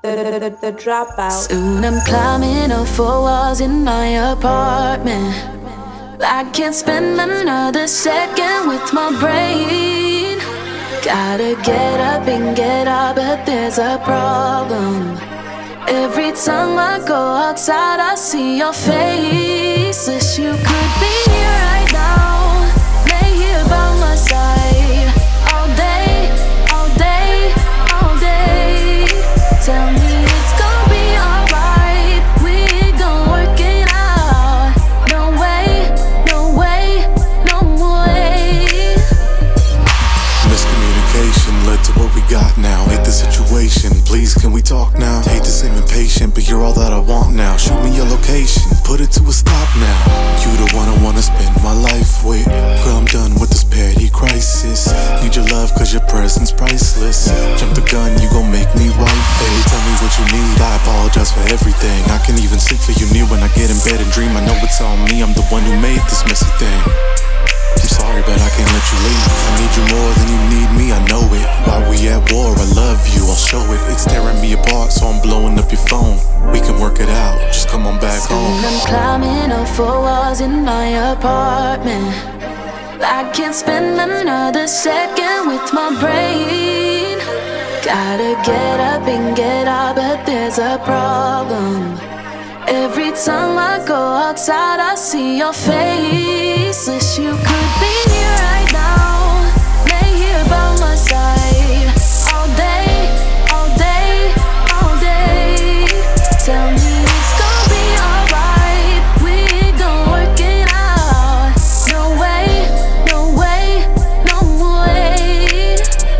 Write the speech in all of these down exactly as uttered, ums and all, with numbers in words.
the, the, the dropout. Soon I'm climbing up four walls in my apartment. I can't spend another second with my brain. Gotta get up and get out, but there's a problem. Every time I go outside, I see your face. Wish you could be here right now, lay here by my side, all day, all day, all day. Tell me it's gonna be alright, we gon' work it out. No way, no way, no way. Miscommunication led to what we got now. Hate the situation, please can we talk now? Hate to seem impatient, but you're all that I want now. Shoot me your location, put it to a stop now. You the one I wanna spend my life with. Girl, I'm done with this petty crisis. Need your love cause your presence priceless. Jump the gun, you gon' make me wife. Hey, tell me what you need, I apologize for everything. I can even sleep for you near when I get in bed and dream. I know it's all me, I'm the one who made this messy thing. I'm sorry, but I can't let you leave. I need you more than you need me, I know it. While we at war, I love you, I'll show it. It's tearing me apart, so I'm blowing up your phone. We can work it out, just come on back Soon home. I'm climbing up four walls in my apartment. I can't spend another second with my brain. Gotta get up and get out, but there's a problem. Every time I go outside, I see your face. Wish you could be here right now, lay here by my side, all day, all day, all day. Tell me it's gonna be alright, we gon' work it out. No way, no way, no way.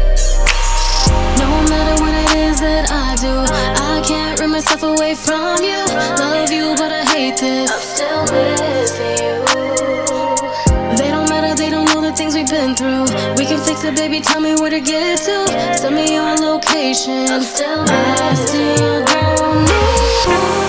No matter what it is that I do, I can't rip myself away from you. Love you, but I hate this. I'm still missing you. They don't matter, they don't know the things we've been through. We can fix it, baby, tell me where to get to. Send me your location. I'm still missing you. I still don't know.